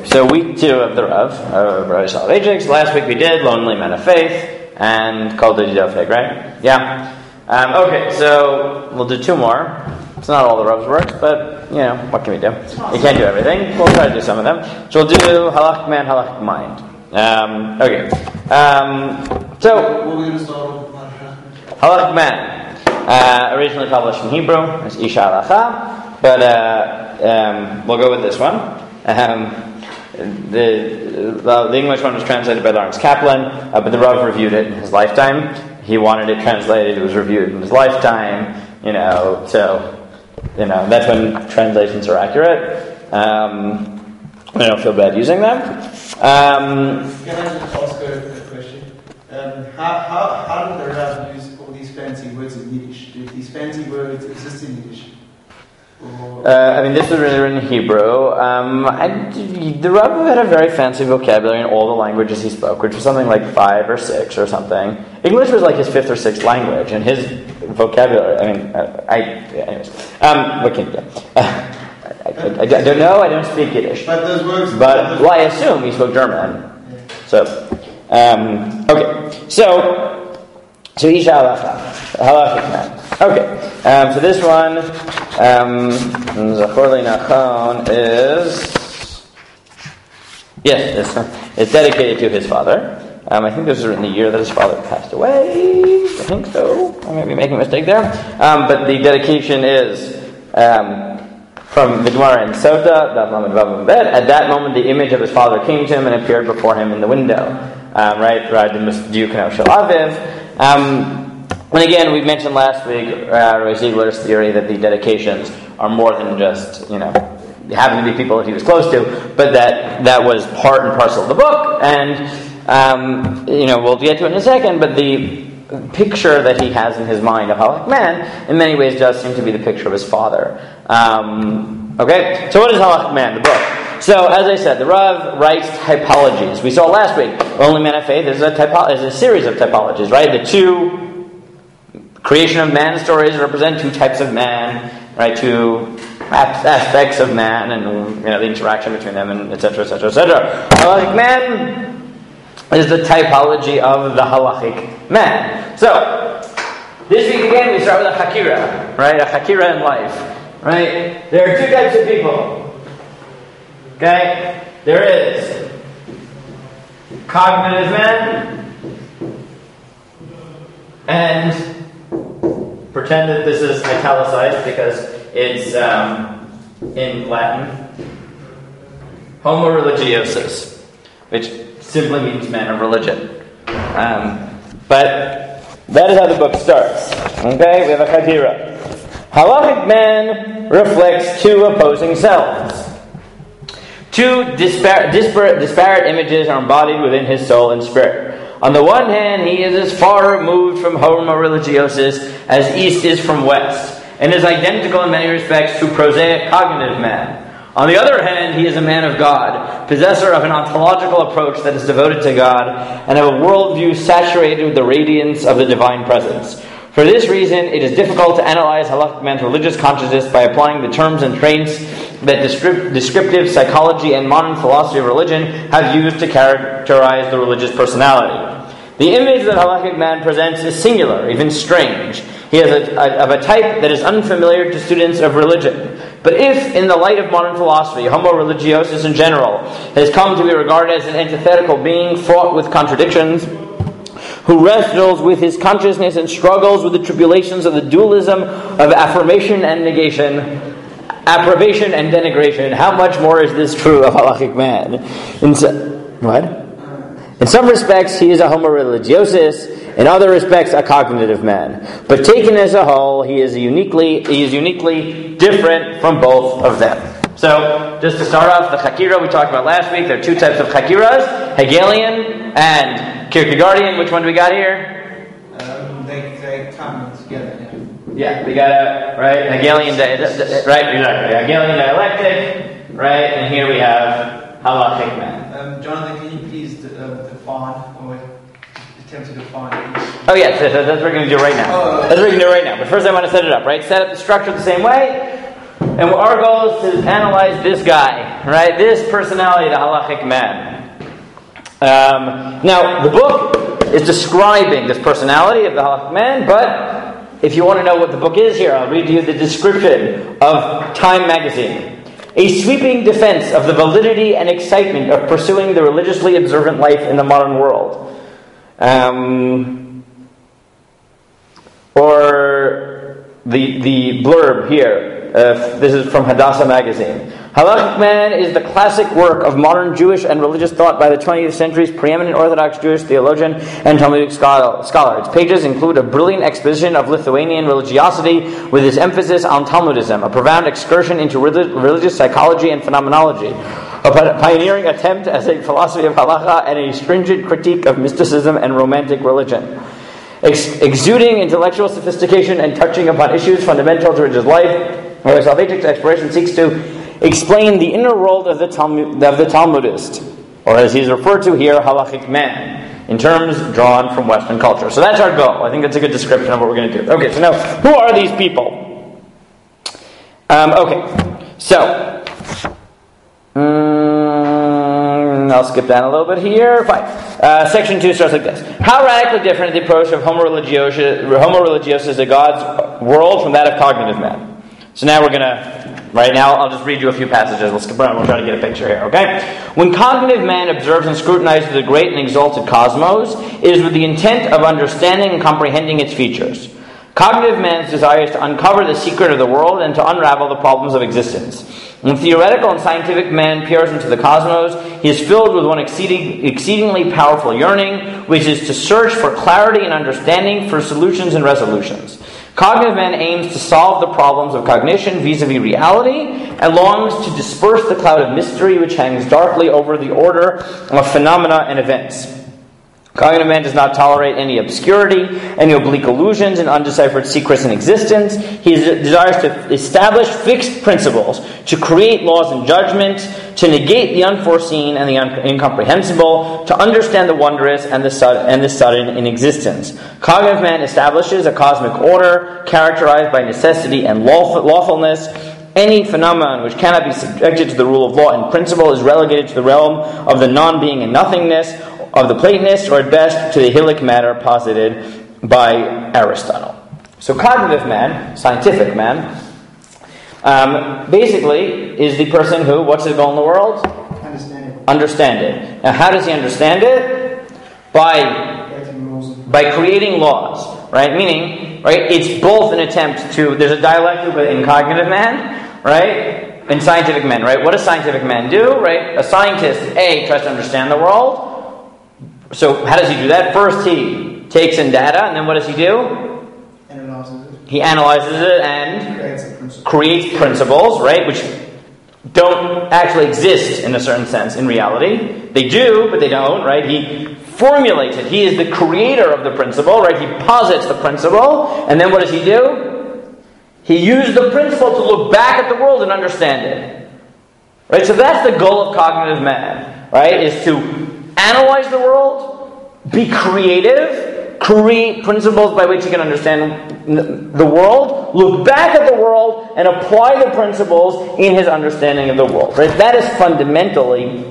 Okay, so week 2 of the Rav, Rav Soloveitchik. Last week we did Lonely Men of Faith and Kol Dofeg, right? Yeah. Okay, so we'll do 2 more. It's not all the Rav's works, but, what can we do? You can't do everything. We'll try to do some of them. So we'll do Halachic Man, Halachic Mind. Okay. So, what are we going to start with? Halachic Man. Originally published in Hebrew as Isha Halacha, but we'll go with this one. The English one was translated by Lawrence Kaplan, but the Rav reviewed it in his lifetime. He wanted it translated; it was reviewed in his lifetime. So that's when translations are accurate. I don't feel bad using them. Can I just ask a question? How did the Rav use all these fancy words in Yiddish? Do these fancy words exist in Yiddish? This was written in Hebrew. The Rav had a very fancy vocabulary in all the languages he spoke, which was something like 5 or 6 or something. English was like his 5th or 6th language, and his vocabulary. Anyways, what can you do? I don't know. I don't speak Yiddish. But those words. But I assume he spoke German. Yeah. So, okay. So Isha Halachic Man. Okay, so this one, Zachor Li Nachon is, yes, it's dedicated to his father. I think this was written the year that his father passed away. I think so. I might be making a mistake there. But the dedication is from the Gemara in Sota, Daf Lamed Vav Amud Bet. At that moment, the image of his father came to him and appeared before him in the window. Right? And again, we mentioned last week Roy Ziegler's theory that the dedications are more than just, happen to be people that he was close to, but that was part and parcel of the book. And, we'll get to it in a second, but the picture that he has in his mind of Halachic Man, in many ways, does seem to be the picture of his father. Okay, so what is Halachic Man, the book? So, as I said, the Rav writes typologies. We saw last week, Lonely Men of Faith is a series of typologies, right? The 2 creation of man stories represent 2 types of man, right? 2 aspects of man, and the interaction between them, and etc., etc., etc. Halachic Man is the typology of the halachic man. So this week again, we start with a chakira, right? A chakira in life, right? There are 2 types of people. Okay, there is cognitive men and. Pretend that this is italicized because it's in Latin. Homo religiosus, which simply means man of religion. But that is how the book starts. Okay, we have a chakira. Halachic man reflects 2 opposing selves. 2 disparate images are embodied within his soul and spirit. On the one hand, he is as far removed from Homo religiosus as east is from west, and is identical in many respects to prosaic cognitive man. On the other hand, he is a man of God, possessor of an ontological approach that is devoted to God, and of a worldview saturated with the radiance of the divine presence. For this reason, it is difficult to analyze Halachic man's religious consciousness by applying the terms and traits that descriptive psychology and modern philosophy of religion have used to characterize the religious personality. The image that Halachic man presents is singular, even strange. He is of a type that is unfamiliar to students of religion. But if, in the light of modern philosophy, Homo religiosus in general has come to be regarded as an antithetical being fraught with contradictions, who wrestles with his consciousness and struggles with the tribulations of the dualism of affirmation and negation, approbation and denigration, how much more is this true of Halachic man? In some respects, he is a Homo religiosus. In other respects, a cognitive man. But taken as a whole, he is uniquely different from both of them. So, just to start off, the chakira we talked about last week, there are 2 types of chakiras, Hegelian and Kierkegaardian. Which one do we got here? They come together. Yeah, we got Hegelian, right? Exactly. Hegelian dialectic, right? And here we have Halachic man. Jonathan, can you please define or attempt to define each? Oh yeah, so that's what we're going to do right now. That's what we're going to do right now. But first I want to set it up, right? Set up the structure the same way. And our goal is to analyze this guy, right? This personality, the halachic man. Now, the book is describing this personality of the halachic man, but if you want to know what the book is here, I'll read you the description of Time magazine. A sweeping defense of the validity and excitement of pursuing the religiously observant life in the modern world. Or the blurb here. This is from Hadassah magazine. Halachic Man is the classic work of modern Jewish and religious thought by the 20th century's preeminent Orthodox Jewish theologian and Talmudic scholar. Its pages include a brilliant exposition of Lithuanian religiosity with its emphasis on Talmudism, a profound excursion into religious psychology and phenomenology, a pioneering attempt as a philosophy of halacha, and a stringent critique of mysticism and romantic religion. Exuding intellectual sophistication and touching upon issues fundamental to religious life, where Soloveitchik's exploration seeks to explain the inner world of the Talmudist, or as he's referred to here, halachic man, in terms drawn from Western culture. So that's our goal. I think that's a good description of what we're going to do. Okay, so now, who are these people? I'll skip down a little bit here. Fine. Section 2 starts like this. How radically different is the approach of Homo religiosus to God's world from that of cognitive man? So now we're going to, right now, I'll just read you a few passages. We'll skip around. We'll try to get a picture here, okay? When cognitive man observes and scrutinizes the great and exalted cosmos, it is with the intent of understanding and comprehending its features. Cognitive man's desire is to uncover the secret of the world and to unravel the problems of existence. When theoretical and scientific man peers into the cosmos, he is filled with one exceedingly powerful yearning, which is to search for clarity and understanding, for solutions and resolutions. Cognitive man aims to solve the problems of cognition vis-a-vis reality and longs to disperse the cloud of mystery which hangs darkly over the order of phenomena and events. Cognitive man does not tolerate any obscurity, any oblique illusions, and undeciphered secrets in existence. He desires to establish fixed principles, to create laws and judgment, to negate the unforeseen and the incomprehensible, to understand the wondrous and the sudden in existence. Cognitive man establishes a cosmic order characterized by necessity and lawfulness. Any phenomenon which cannot be subjected to the rule of law and principle is relegated to the realm of the non-being and nothingness of the Platonists, or at best to the Hyllic matter posited by Aristotle. So cognitive man, scientific man, basically is the person who, what's his goal in the world? Understand it. Now how does he understand it? By creating laws, right? Meaning, right, it's both an attempt to, there's a dialectic in cognitive man, right? In scientific man, right? What does scientific man do, right? A scientist, tries to understand the world. So how does he do that? First he takes in data, and then what does he do? He analyzes it and creates principles, right? Which don't actually exist in a certain sense in reality. They do, but they don't, right? He formulates it. He is the creator of the principle, right? He posits the principle, and then what does he do? He uses the principle to look back at the world and understand it. Right? So that's the goal of cognitive man, right? Is to analyze the world, be creative, create principles by which you can understand the world, look back at the world, and apply the principles in his understanding of the world. Right? That is fundamentally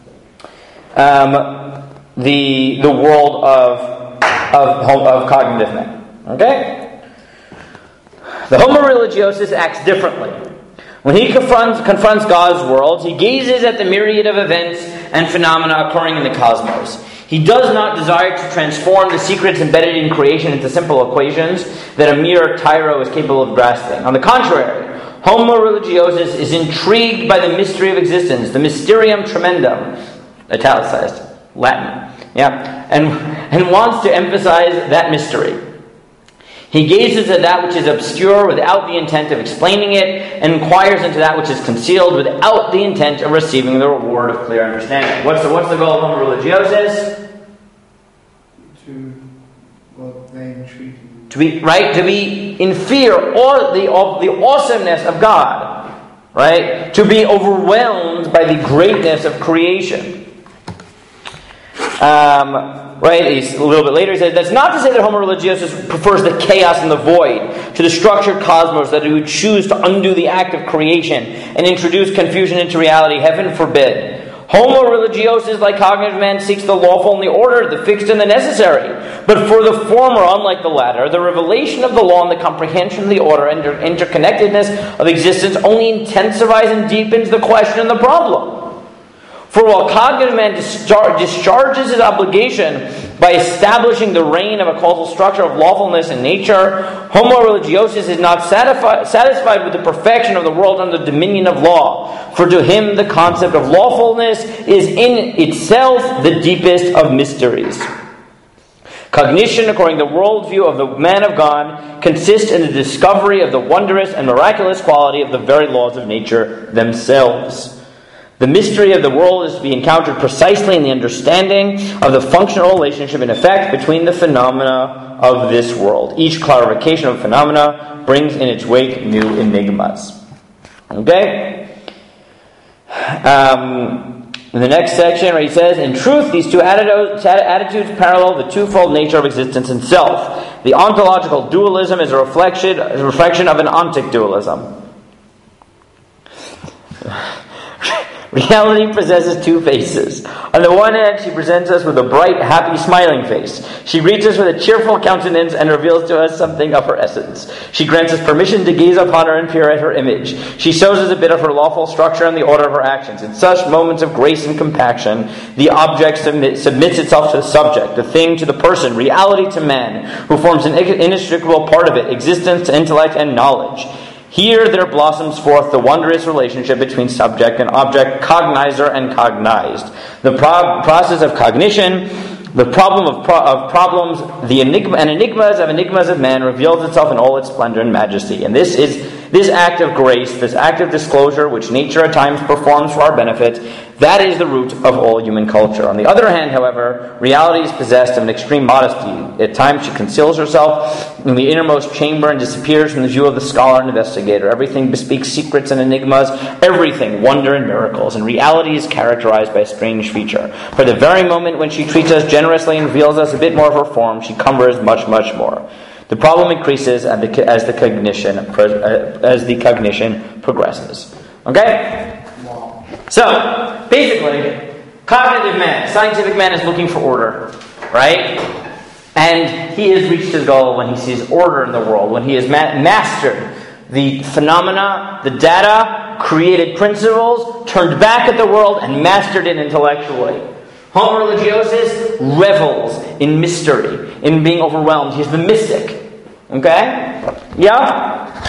the world of cognitive men. Okay? The Homo religiosus acts differently. When he confronts God's world, he gazes at the myriad of events and phenomena occurring in the cosmos. He does not desire to transform the secrets embedded in creation into simple equations that a mere tyro is capable of grasping. On the contrary, Homo religiosus is intrigued by the mystery of existence, the mysterium tremendum, italicized, Latin, and wants to emphasize that mystery. He gazes at that which is obscure without the intent of explaining it, and inquires into that which is concealed without the intent of receiving the reward of clear understanding. What's the goal of Homo religiosus? To be in fear of the awesomeness of God, right? To be overwhelmed by the greatness of creation. right? He's a little bit later. He says that's not to say that Homo religiosus prefers the chaos and the void to the structured cosmos, that he would choose to undo the act of creation and introduce confusion into reality. Heaven forbid. Homo religiosus, like cognitive man, seeks the lawful and the order, the fixed and the necessary. But for the former, unlike the latter, the revelation of the law and the comprehension of the order and interconnectedness of existence only intensifies and deepens the question and the problem. For while cognitive man discharges his obligation by establishing the reign of a causal structure of lawfulness in nature, Homo religiosus is not satisfied with the perfection of the world under the dominion of law. For to him the concept of lawfulness is in itself the deepest of mysteries. Cognition, according to the worldview of the man of God, consists in the discovery of the wondrous and miraculous quality of the very laws of nature themselves. The mystery of the world is to be encountered precisely in the understanding of the functional relationship and effect between the phenomena of this world. Each clarification of phenomena brings in its wake new enigmas. Okay? In the next section, where he says, in truth, these two attitudes parallel the twofold nature of existence itself. The ontological dualism is a reflection of an ontic dualism. Reality possesses two faces. On the one hand, she presents us with a bright, happy, smiling face. She greets us with a cheerful countenance and reveals to us something of her essence. She grants us permission to gaze upon her and peer at her image. She shows us a bit of her lawful structure and the order of her actions. In such moments of grace and compassion, the object submits itself to the subject, the thing to the person, reality to man, who forms an inextricable part of it, existence to intellect and knowledge. Here there blossoms forth the wondrous relationship between subject and object, cognizer and cognized. The process of cognition, the problem of problems, the enigmas of man reveals itself in all its splendor and majesty. And this act of grace, this act of disclosure, which nature at times performs for our benefit, that is the root of all human culture. On the other hand, however, reality is possessed of an extreme modesty. At times she conceals herself in the innermost chamber and disappears from the view of the scholar and investigator. Everything bespeaks secrets and enigmas, everything wonder and miracles. And reality is characterized by a strange feature. For the very moment when she treats us generously and reveals us a bit more of her form, she cumbers much, much more. The problem increases as the cognition progresses. Okay? So, basically, cognitive man, scientific man is looking for order, right? And he has reached his goal when he sees order in the world, when he has mastered the phenomena, the data, created principles, turned back at the world, and mastered it intellectually. Homo religiosus revels in mystery, in being overwhelmed. He's the mystic. Okay? Yeah?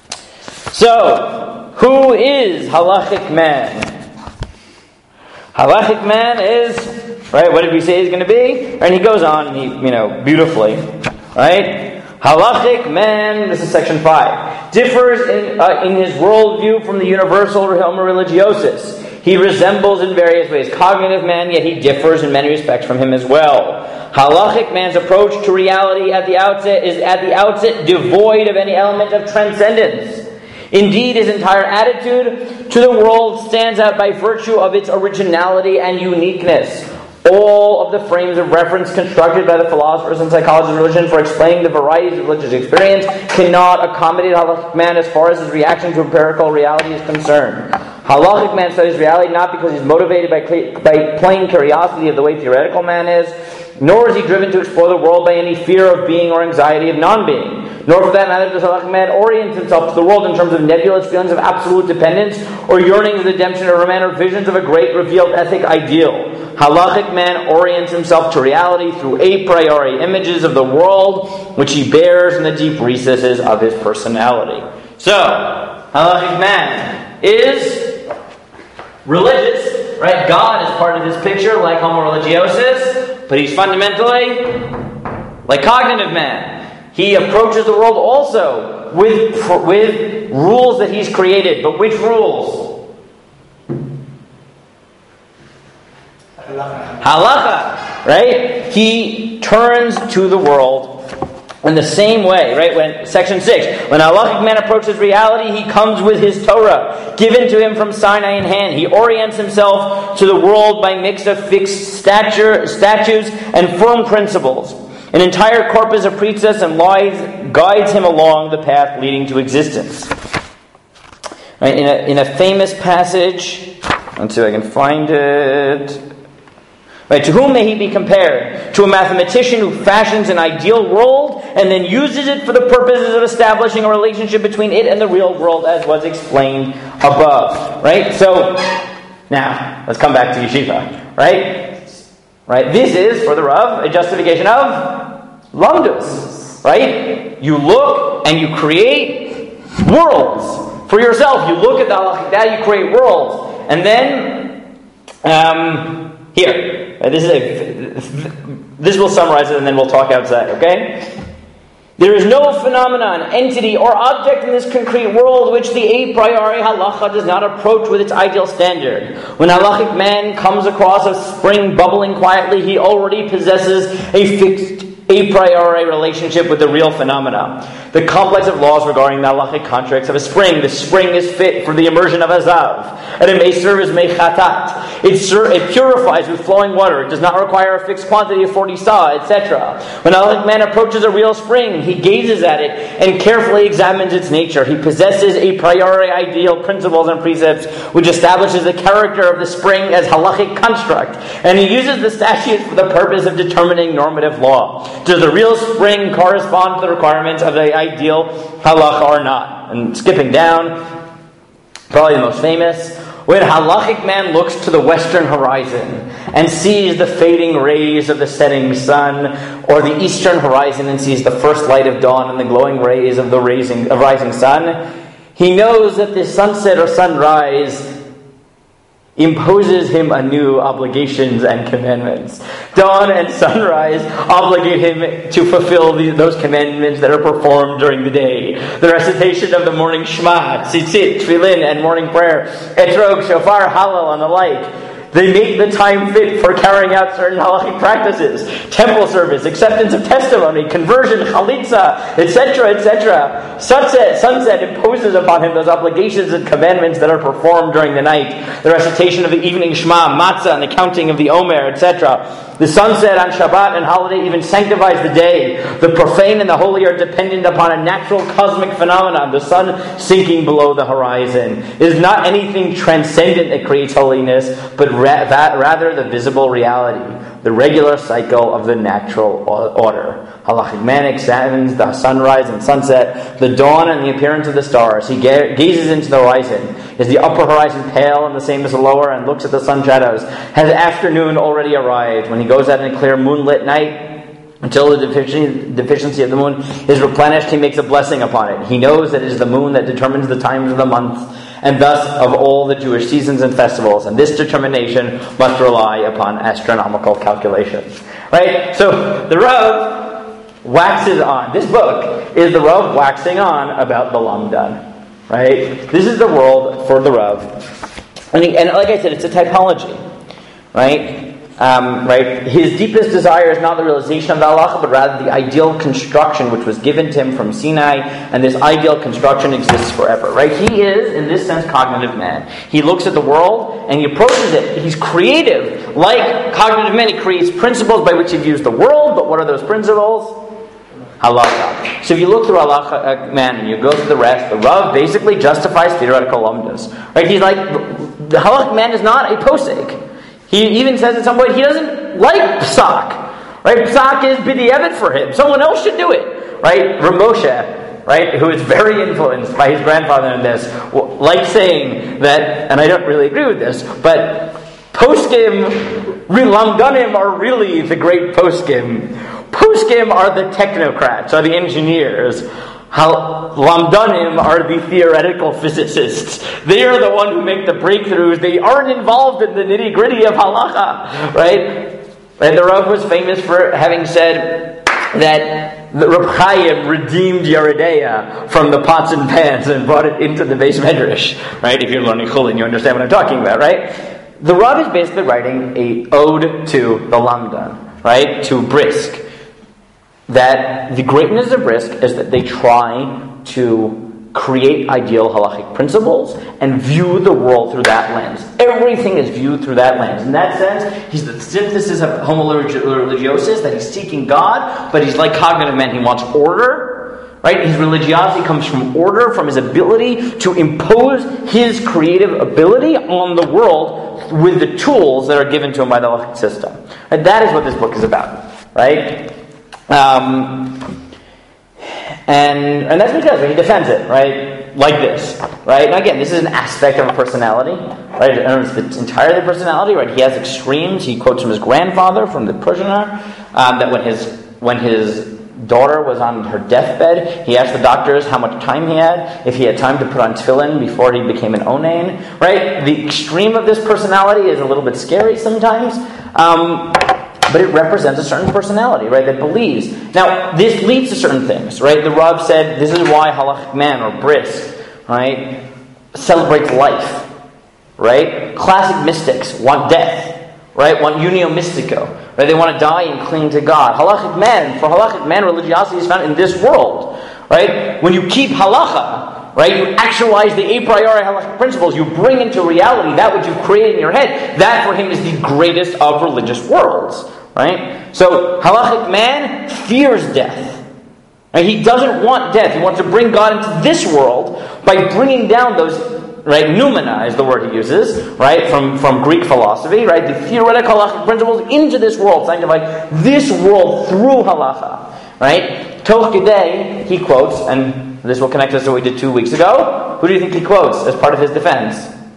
So, who is halachic man? Halachic man is, right, what did we say he's going to be? And he goes on, beautifully, right? Halachic man, this is section 5, differs in his worldview from the universal Homo religiosus. He resembles in various ways cognitive man, yet he differs in many respects from him as well. Halachic man's approach to reality at the outset devoid of any element of transcendence. Indeed, his entire attitude to the world stands out by virtue of its originality and uniqueness. All of the frames of reference constructed by the philosophers and psychologists of religion for explaining the varieties of religious experience cannot accommodate halachic man as far as his reaction to empirical reality is concerned. Halachic man studies reality not because he's motivated by plain curiosity of the way theoretical man is, nor is he driven to explore the world by any fear of being or anxiety of non-being. Nor for that matter does halachic man orient himself to the world in terms of nebulous feelings of absolute dependence or yearnings of redemption or man or visions of a great revealed ethic ideal. Halachic man orients himself to reality through a priori images of the world which he bears in the deep recesses of his personality. So, halachic man is religious, right? God is part of this picture like Homo religiosus, but he's fundamentally like cognitive man. He approaches the world also with rules that he's created. But which rules? Halacha, right? He turns to the world In the same way, right, when Section 6, when a halachic man approaches reality, he comes with his Torah, given to him from Sinai in hand. He orients himself to the world by mix of fixed statutes and firm principles. An entire corpus of precepts and laws guides him along the path leading to existence. Right, in a famous passage, let's see if I can find it. Right, to whom may he be compared? To a mathematician who fashions an ideal world and then uses it for the purposes of establishing a relationship between it and the real world, as was explained above. Right? So, now, let's come back to yeshiva. Right? This is, for the Rav, a justification of lamdus. Right? You look and you create worlds for yourself. You look at the halachic data, you create worlds. And then, here. This will summarize it, and then we'll talk outside, okay? There is no phenomenon, entity, or object in this concrete world which the a priori halacha does not approach with its ideal standard. When a halachic man comes across a spring bubbling quietly, he already possesses a fixed a priori relationship with the real phenomena. The complex of laws regarding the halachic contracts of a spring. The spring is fit for the immersion of a zav, and it may serve as mechatat. It purifies with flowing water. It does not require a fixed quantity of 40 sa, etc. When a halachic man approaches a real spring, he gazes at it and carefully examines its nature. He possesses a priori ideal principles and precepts which establishes the character of the spring as halachic construct, and he uses the statutes for the purpose of determining normative law. Does the real spring correspond to the requirements of the ideal halacha or not? And skipping down, probably the most famous, when a halachic man looks to the western horizon and sees the fading rays of the setting sun, or the eastern horizon and sees the first light of dawn and the glowing rays of the rising sun, he knows that the sunset or sunrise imposes him anew obligations and commandments. Dawn and sunrise obligate him to fulfill those commandments that are performed during the day. The recitation of the morning Shema, tzitzit, tefillin, and morning prayer, etrog, shofar, hallel, and the like. They make the time fit for carrying out certain halachic practices, temple service, acceptance of testimony, conversion, chalitza, etc., etc. Sunset imposes upon him those obligations and commandments that are performed during the night. The recitation of the evening Shema, matzah, and the counting of the Omer, etc. The sunset on Shabbat and holiday even sanctifies the day. The profane and the holy are dependent upon a natural cosmic phenomenon, the sun sinking below the horizon. It is not anything transcendent that creates holiness, but rather the visible reality, the regular cycle of the natural order. Halachic man examines the sunrise and sunset, the dawn and the appearance of the stars. He gazes into the horizon. Is the upper horizon pale and the same as the lower, and looks at the sun shadows? Has afternoon already arrived? When he goes out in a clear moonlit night, until the deficiency of the moon is replenished, he makes a blessing upon it. He knows that it is the moon that determines the times of the month, and thus of all the Jewish seasons and festivals. And this determination must rely upon astronomical calculations. Right? So the Rav waxes on. This book is the Rav waxing on about the Lamdan. Right? This is the world for the Rav. And like I said, it's a typology. Right? Right? His deepest desire is not the realization of the halacha, but rather the ideal construction which was given to him from Sinai, and this ideal construction exists forever. Right? He is, in this sense, cognitive man. He looks at the world and he approaches it. He's creative. Like cognitive man, he creates principles by which he views the world, but what are those principles? Halacha. So if you look through halacha man and you go through the rest, the Rav basically justifies theoretical lumdus. Right? He's like, the halacha man is not a posek. He even says at some point he doesn't like psak. Right? Psak is b'di'evet for him. Someone else should do it. Right? Rav Moshe, right, who is very influenced by his grandfather in this, like saying that, and I don't really agree with this, but poskim, lamdanim are really the great poskim. Poskim are the technocrats, are the engineers. Lamdanim are the theoretical physicists. They are the one who make the breakthroughs. They aren't involved in the nitty-gritty of halacha, right? And the Rav was famous for having said that the Reb Chaim redeemed Yeridea from the pots and pans and brought it into the Beis Medrash, right? If you're learning Chulin, you understand what I'm talking about, right? The Rav is basically writing a ode to the Lamdan, right? To Brisk. that the greatness of Brisk is that they try to create ideal halachic principles and view the world through that lens. Everything is viewed through that lens. In that sense, he's the synthesis of homo religiosis, that he's seeking God, but he's like cognitive man, he wants order, right? His religiosity comes from order, from his ability to impose his creative ability on the world with the tools that are given to him by the halachic system. And that is what this book is about, right? And that's because he defends it, right? Like this, right? And again, this is an aspect of a personality, right? It's entirely personality, right? He has extremes. He quotes from his grandfather, from the Prishner, that when his daughter was on her deathbed, he asked the doctors how much time he had, if he had time to put on tefillin before he became an onain, right? The extreme of this personality is a little bit scary sometimes. But it represents a certain personality, right, that believes. Now, this leads to certain things, right? The Rav said this is why halachic man, or Brisk, right, celebrates life, right? Classic mystics want death, right? Want unio mystico, right? They want to die and cling to God. For halachic man, religiosity is found in this world, right? When you keep halacha, right, you actualize the a priori halachic principles. You bring into reality that which you've created in your head. That for him is the greatest of religious worlds. Right? So, halachic man fears death. Right? He doesn't want death. He wants to bring God into this world by bringing down those, right, noumena is the word he uses, right, from Greek philosophy, right, the theoretical halachic principles into this world, sanctify this world through halacha. Right? Toch Kedei, he quotes, and this will connect us to what we did 2 weeks ago. Who do you think he quotes as part of his defense?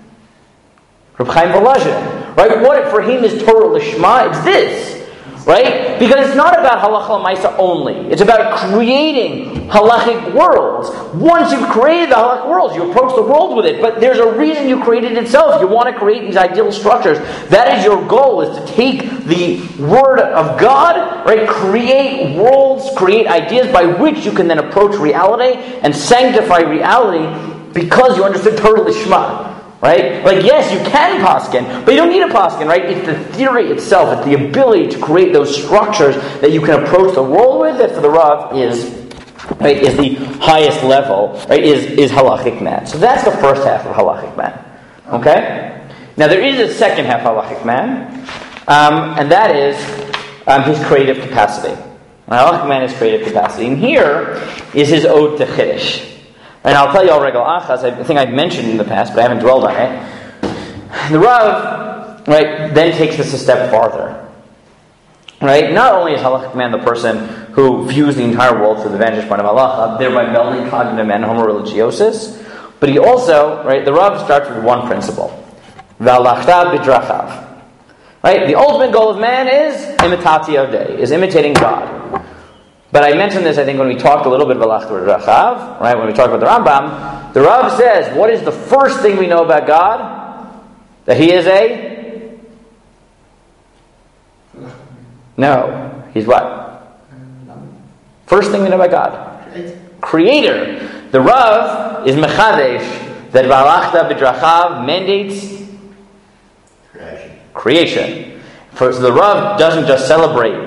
Reb Chaim Volozhin. Right? What for him is Torah Lishma? It's this. Right? Because it's not about halacha l'maisa only. It's about creating halachic worlds. Once you've created the halachic worlds, you approach the world with it. But there's a reason you created it itself. You want to create these ideal structures. That is your goal, is to take the Word of God, right? Create worlds, create ideas by which you can then approach reality and sanctify reality because you understood Torah Lishma. Right? Like, yes, you can paskin, but you don't need a paskin, right? It's the theory itself. It's the ability to create those structures that you can approach the world with that for the Rav is the highest level, right? Is halachic man. So that's the first half of halachic man. Okay? Now, there is a second half of halachic man, and that is his creative capacity. Halachic man is creative capacity. And here is his ode to Chiddush. And I'll tell you all regal achas, I think I've mentioned in the past, but I haven't dwelled on it. The Rav, right, then takes this a step farther. Right? Not only is halachic man the person who views the entire world through the vantage point of halacha, thereby melding cognitive man homo religiosis, but he also, right, the Rav starts with one principle. V'alachta b'drachav. Right? The ultimate goal of man is imitatio Dei, is imitating God. But I mentioned this, I think, when we talked a little bit about Lachta Rachav, right? When we talked about the Rambam, the Rav says, what is the first thing we know about God? That he is a? No. He's what? First thing we know about God. Creator. The Rav is Mechadesh, that Lachta B'drachav mandates creation. So the Rav doesn't just celebrate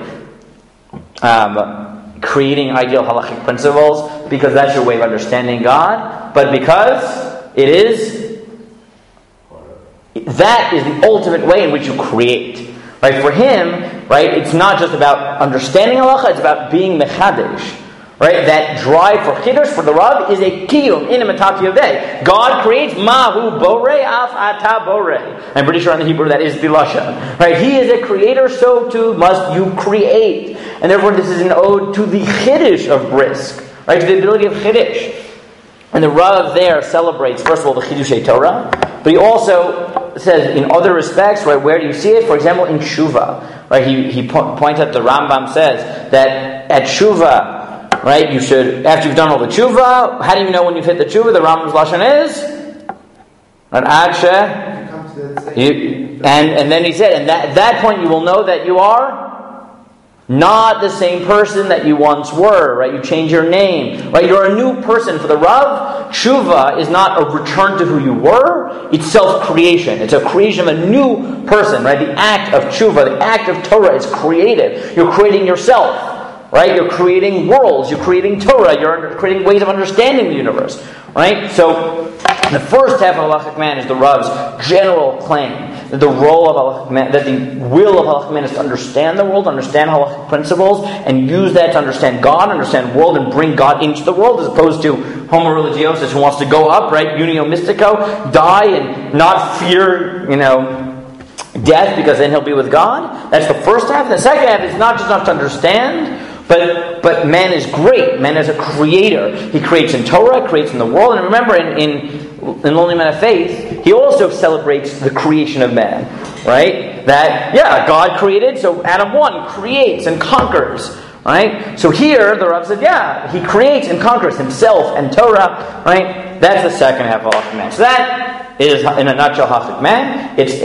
creating ideal halachic principles because that's your way of understanding God, but because that is the ultimate way in which you create. Right? For him, right, it's not just about understanding halacha, it's about being mechadesh. Right? That drive for chiddush for the Rav is a kiyum in imitatio Dei. God creates mahu borei af ata borei. I'm pretty sure in the Hebrew that is the lashon. Right? He is a creator, so too must you create. And therefore this is an ode to the chiddush of Brisk. Right? To the ability of chiddush. And the Rav there celebrates, first of all, the chidushei Torah, but he also says in other respects, right, where do you see it? For example, in Tshuva. Right? He points out, the Rambam says that at Tshuva, right, you should, after you've done all the tshuva, how do you know when you've hit the tshuva? The Rambam's lashon is and then he said, and at that point you will know that you are not the same person that you once were, right? You change your name, right? You're a new person. For the Rav, tshuva is not a return to who you were, it's self-creation. It's a creation of a new person, right? The act of tshuva, the act of Torah is creative. You're creating yourself. right? You're creating worlds, you're creating Torah, you're creating ways of understanding the universe, right? So, the first half of Halachic Man is the Rav's general claim that the role of Halachic Man, that the will of Halachic Man is to understand the world, understand Halachic principles, and use that to understand God, understand the world, and bring God into the world, as opposed to Homo religiosus, who wants to go up, right? Unio mystico, die and not fear, death, because then he'll be with God. That's the first half. The second half is not just enough to understand, but man is great. Man is a creator. He creates in Torah, creates in the world. And remember, in Lonely Men of Faith, he also celebrates the creation of man. Right? That, God created, so Adam 1 creates and conquers. Right? So here, the Rav said, he creates and conquers himself and Torah. Right? That's the second half of Halachic Man. So that is, in a nutshell, Halachic Man. It's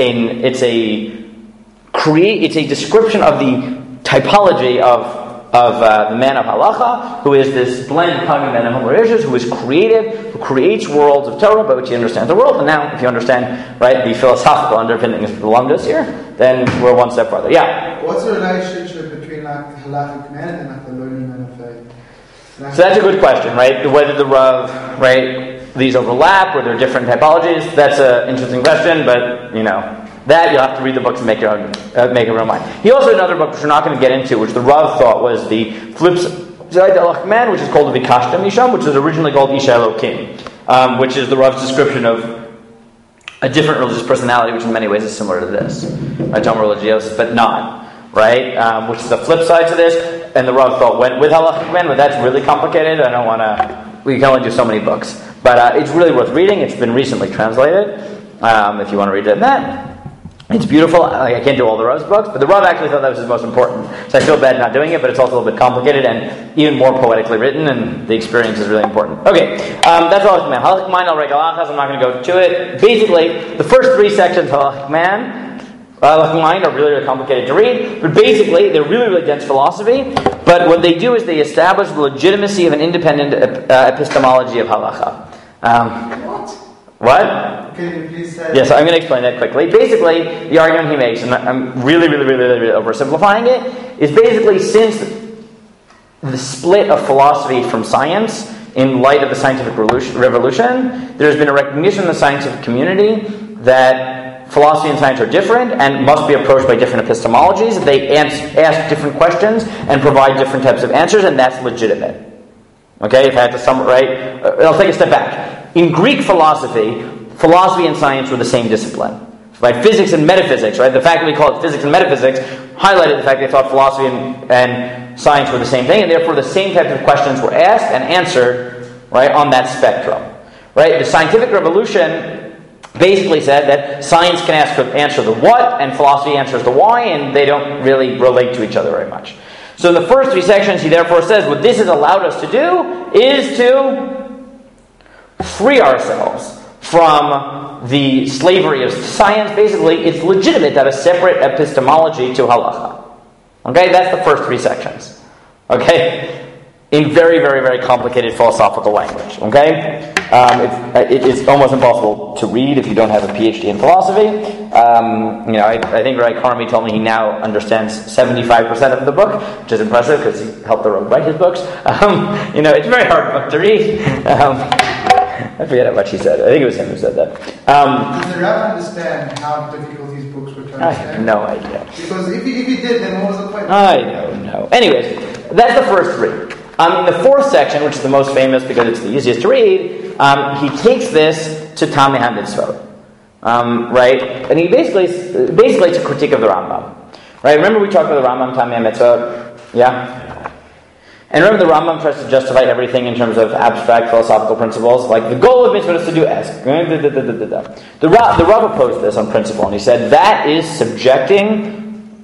a description of the typology of the man of halacha, who is this blend of common man and Homo religiosus, who is creative, who creates worlds of Torah by which he understands the world. And now, if you understand, right, the philosophical underpinnings of the Lumdus here, then we're one step further. Yeah. What's the relationship between halachic man and the Lonely Men of Faith? So that's a good question, right? Whether the Rav, right, these overlap or they're different typologies. That's an interesting question, but that you'll have to read the books and make your own mind. He also had another book which we're not going to get into, which the Rav thought was the flip side of Halachic Man, which is called the Vikashta Misham, which was originally called Isha Elokim, which is the Rav's description of a different religious personality, which in many ways is similar to this, right? Homo religiosus, but not, right? Which is the flip side to this. And the Rav thought went with Halachic Man, but that's really complicated. I don't want to. We can only do so many books, but it's really worth reading. It's been recently translated. If you want to read it in that. It's beautiful. I can't do all the Rav's books, but the Rav actually thought that was his most important. So I feel bad not doing it, but it's also a little bit complicated and even more poetically written, and the experience is really important. Okay, that's Halachic Man. Halachic Man, Al Regalachas, I'm not going to go to it. Basically, the first three sections of Halachic Man, Halachic Mind, are really, really complicated to read, but basically, they're really, really dense philosophy, but what they do is they establish the legitimacy of an independent epistemology of halacha. What? Can you please say? Yes, I'm going to explain that quickly. Basically, the argument he makes, and I'm really oversimplifying it, is basically since the split of philosophy from science in light of the scientific revolution, there's been a recognition in the scientific community that philosophy and science are different and must be approached by different epistemologies. They ask different questions and provide different types of answers, and that's legitimate. Okay, if I had to summarize, I'll take a step back. In Greek philosophy and science were the same discipline. Right? Physics and metaphysics, right? The fact that we call it physics and metaphysics highlighted the fact they thought philosophy and science were the same thing, and therefore the same types of questions were asked and answered, right, on that spectrum. Right? The scientific revolution basically said that science can answer the what, and philosophy answers the why, and they don't really relate to each other very much. So in the first three sections, he therefore says, what this has allowed us to do is to free ourselves from the slavery of science. Basically, it's legitimate to have a separate epistemology to halacha. Okay, that's the first three sections. Okay, in very, very, very complicated philosophical language. Okay, it's almost impossible to read if you don't have a PhD in philosophy. I think Rai Karmi told me he now understands 75% of the book, which is impressive because he helped the Rav write his books. It's a very hard book to read. I forget how much he said. I think it was him who said that. Does the Rav understand how difficult these books were to understand? I have no idea. Because if he did, then what was the point? I don't know. Anyways, that's the first three. In the fourth section, which is the most famous because it's the easiest to read, he takes this to Tamei HaMitzvot. Right? And he basically it's a critique of the Rambam. Right? Remember we talked about the Rambam, Tamei HaMitzvot? Yeah? And remember the Rambam tries to justify everything in terms of abstract philosophical principles. Like the goal of mitzvah is to do ask. The Rav opposed this on principle, and he said that is subjecting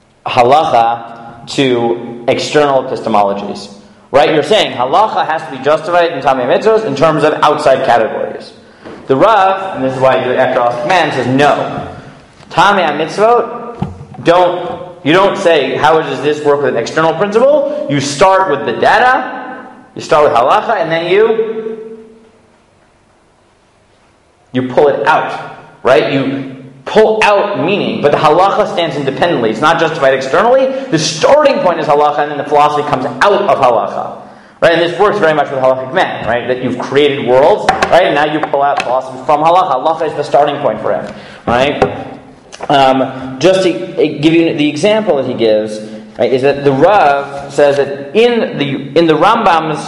halacha to external epistemologies. Right? You're saying halacha has to be justified in Tamei HaMitzvot in terms of outside categories. The Rav, and this is why I do it after Halachic Man, says no. Tamei HaMitzvot, you don't say, how does this work with an external principle? You start with the data, you start with halacha, and then you pull it out. Right? You pull out meaning, but the halacha stands independently. It's not justified externally. The starting point is halacha, and then the philosophy comes out of halacha. Right, and this works very much with halachic men, right? That you've created worlds, right? And now you pull out philosophy from halacha. Halacha is the starting point for him, right? Just to give you the example that he gives, right, is that the Rav says that in the Rambam's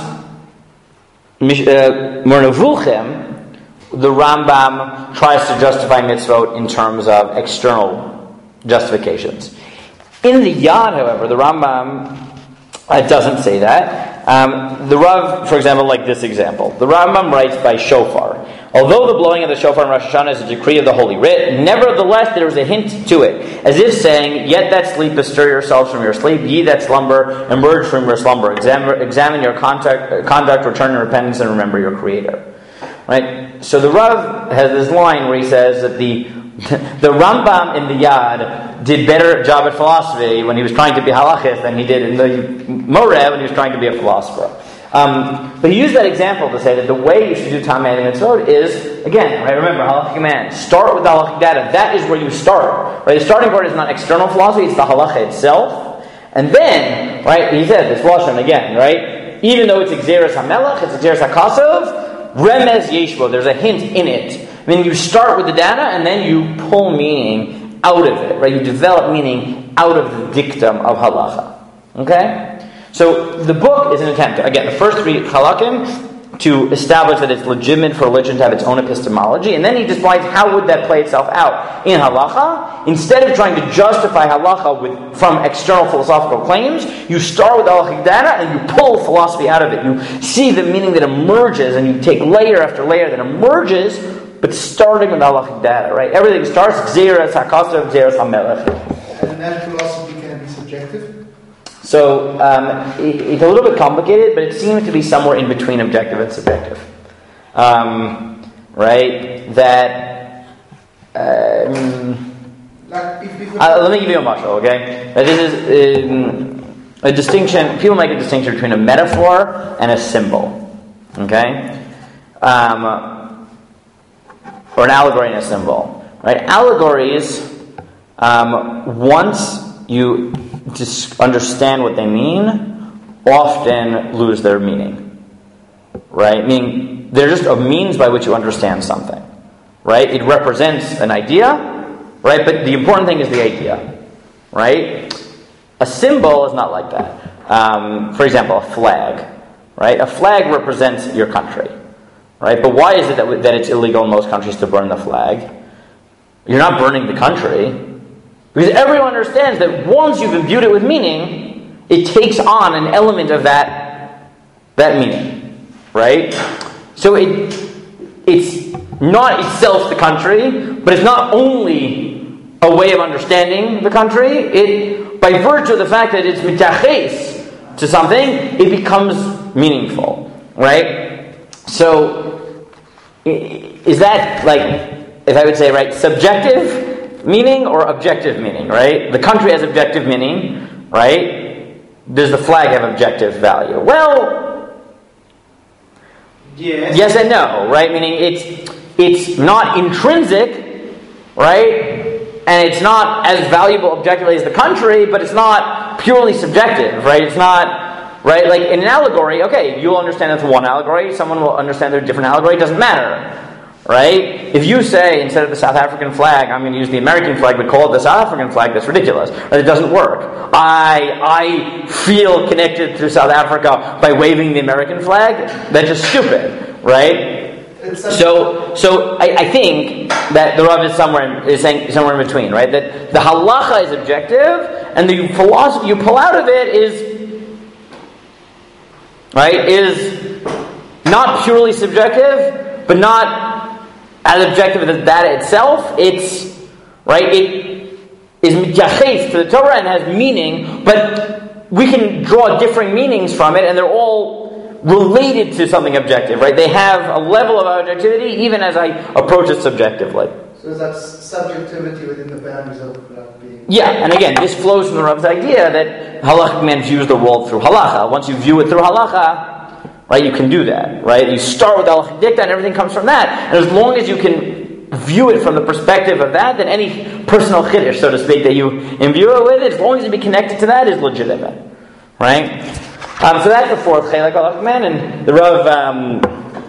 Moreh Nevuchim, the Rambam tries to justify mitzvot in terms of external justifications. In the Yad, however, the Rambam doesn't say that. The Rav, for example, like this example. The Rambam writes by shofar. Although the blowing of the shofar in Rosh Hashanah is a decree of the Holy Writ, nevertheless there is a hint to it, as if saying, "Yet that sleep, bestir yourselves from your sleep. Ye that slumber, emerge from your slumber. Examine your conduct, return in repentance, and remember your Creator." Right? So the Rav has this line where he says that the Rambam in the Yad did better job at philosophy when he was trying to be halachist than he did in the Moreh when he was trying to be a philosopher. But he used that example to say that the way you should do Tamei Mitzvot is, again, right, remember, halachic command. Start with the halachic data. That is where you start. Right? The starting point is not external philosophy, it's the halacha itself. And then, right, he said this Lashon again, right? Even though it's Xeris HaMelech, it's Xeris HaKasov, Remez Yeshbo, there's a hint in it. I mean, you start with the data and then you pull meaning out of it, right? You develop meaning out of the dictum of halacha. Okay? So the book is an attempt, again, the first three halakim, to establish that it's legitimate for religion to have its own epistemology, and then he defines how would that play itself out in halacha. Instead of trying to justify halacha from external philosophical claims, you start with halachic data and you pull philosophy out of it. You see the meaning that emerges, and you take layer after layer that emerges, but starting with halachic data, right? Everything starts Xeris HaKasov, Xeris HaMelech. And that philosophy can be subjective? So it's a little bit complicated, but it seems to be somewhere in between objective and subjective. Right? That let me give you a mashal, okay? This is a distinction. People make a distinction between a metaphor and a symbol, okay? Or an allegory and a symbol, right? Allegories, once you understand what they mean, often lose their meaning, right? Meaning they're just a means by which you understand something, right? It represents an idea, right? But the important thing is the idea, right? A symbol is not like that. For example, a flag, right? A flag represents your country, right? But why is it that it's illegal in most countries to burn the flag? You're not burning the country. Because everyone understands that once you've imbued it with meaning, it takes on an element of that meaning, right? So it's not itself the country, but it's not only a way of understanding the country. It, by virtue of the fact that it's mitaches to something, it becomes meaningful, right? So is that, like, if I would say, right, subjective meaning or objective meaning, right? The country has objective meaning, right? Does the flag have objective value? Well, yes and no, right? Meaning it's not intrinsic, right? And it's not as valuable objectively as the country, but it's not purely subjective, right? It's not, right? Like in an allegory, okay, you'll understand it's one allegory, someone will understand there's a different allegory, it doesn't matter. Right? If you say, instead of the South African flag, I'm going to use the American flag, but call it the South African flag, that's ridiculous. Right? It doesn't work. I feel connected to South Africa by waving the American flag. That's just stupid. Right? So I think that the Rav is saying somewhere in between, right? That the halacha is objective, and the philosophy you pull out of it is not purely subjective, but not as objective as the data itself. It's right. It is mityaches to the Torah and has meaning, but we can draw differing meanings from it, and they're all related to something objective, right? They have a level of objectivity, even as I approach it subjectively. So that's subjectivity within the boundaries of being. Yeah, and again, this flows from the Rav's idea that halachic man views the world through halacha. Once you view it through halacha, right, you can do that, right? You start with halachic dicta and everything comes from that. And as long as you can view it from the perspective of that, then any personal chiddush, so to speak, that you imbue it with, as long as it be connected to that, is legitimate. Right? So that's the fourth chelek halachik man, and the Rav,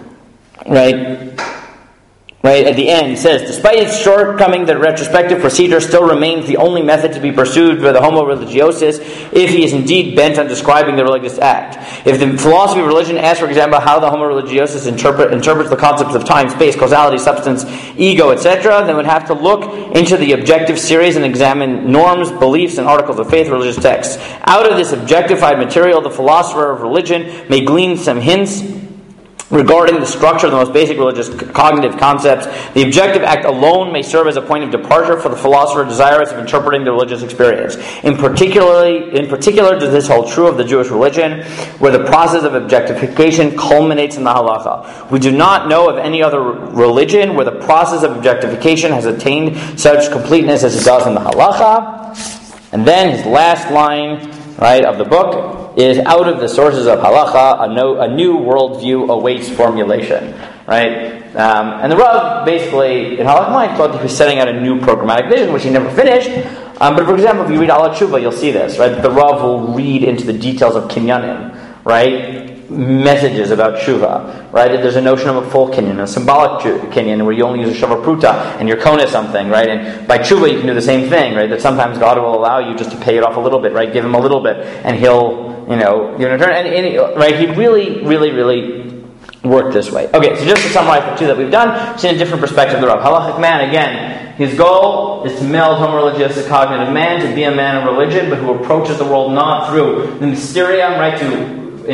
right at the end says, despite its shortcoming, the retrospective procedure still remains the only method to be pursued by the homo religiosus if he is indeed bent on describing the religious act. If the philosophy of religion asks, for example, how the homo religiosus interprets the concepts of time, space, causality, substance, ego, etc., then we'd have to look into the objective series and examine norms, beliefs, and articles of faith, religious texts. Out of this objectified material, the philosopher of religion may glean some hints regarding the structure of the most basic religious cognitive concepts. The objective act alone may serve as a point of departure for the philosopher desirous of interpreting the religious experience. In particular, does this hold true of the Jewish religion, where the process of objectification culminates in the halacha. We do not know of any other religion where the process of objectification has attained such completeness as it does in the halacha. And then his last line, right, of the book is, out of the sources of halacha, a new worldview awaits formulation. Right? And the Rav, basically, in Halakha Mind, thought he was setting out a new programmatic vision, which he never finished. But for example, if you read Ala Tshuva, you'll see this. Right? The Rav will read into the details of kinyanim. Right? Messages about tshuva, right? There's a notion of a full kinyan, a symbolic kinyan, where you only use a shava pruta and you're kona something, right? And by tshuva you can do the same thing, right? That sometimes God will allow you just to pay it off a little bit, right? Give him a little bit, and he'll, return. And right? He really worked this way. Okay, so just to summarize the two that we've done, see a different perspective of the Rav. Halachik man, again, his goal is to meld homo religiosus cognitive man, to be a man of religion, but who approaches the world not through the mysterium, right?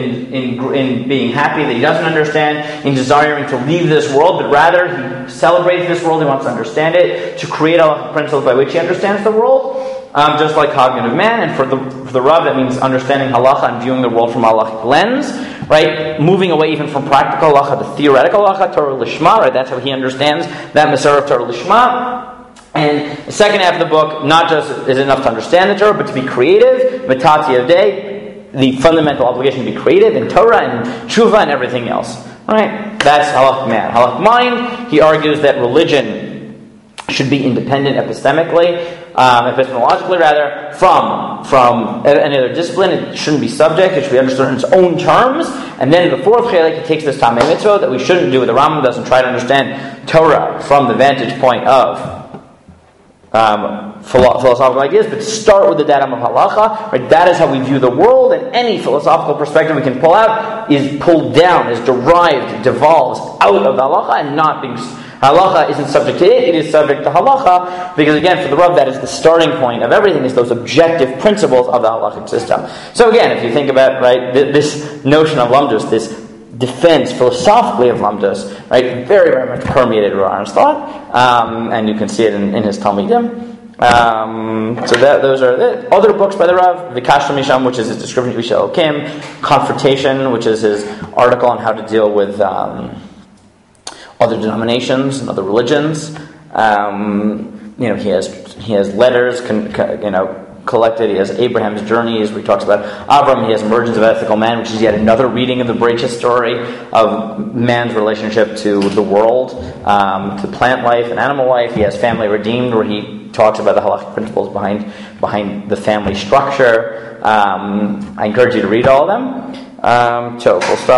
In being happy that he doesn't understand, in desiring to leave this world, but rather he celebrates this world, he wants to understand it, to create halachic principles by which he understands the world, just like cognitive man. And for the Rav, that means understanding halacha and viewing the world from a halachic lens, right? Moving away even from practical halacha to theoretical halacha, Torah lishma, right? That's how he understands that Masorah of Torah lishma. And the second half of the book, not just is enough to understand the Torah, but to be creative, matati of day, the fundamental obligation to be creative in Torah and tshuva and everything else. Right? That's halach man. Halach mind, he argues that religion should be independent epistemologically rather, from any other discipline. It shouldn't be subject, it should be understood in its own terms. And then in the fourth chelek, he takes this tamei mitzvah that we shouldn't do. The Rambam doesn't try to understand Torah from the vantage point of philosophical ideas, but start with the datum of halacha. Right? That is how we view the world, and any philosophical perspective we can pull out is pulled down, is derived, devolves out of the halacha, and not being halacha isn't subject to it is subject to halacha, because again, for the Rav, that is the starting point of everything, is those objective principles of the halachic system. So again, if you think about this notion of lamdus, this defense philosophically of lamdus, right, very, very much permeated Rav Aaron's thought, and you can see it in his Talmidim. Those are the other books by the Rav. Vikashta Misham, which is his description of Isha Elokim. Confrontation, which is his article on how to deal with other denominations and other religions. He has letters, collected. He has Abraham's journeys, where he talks about Avram. He has Emergence of Ethical Man, which is yet another reading of the Bereishis story of man's relationship to the world, to plant life and animal life. He has Family Redeemed, where he talks about the halachic principles behind the family structure. I encourage you to read all of them. So we'll stop.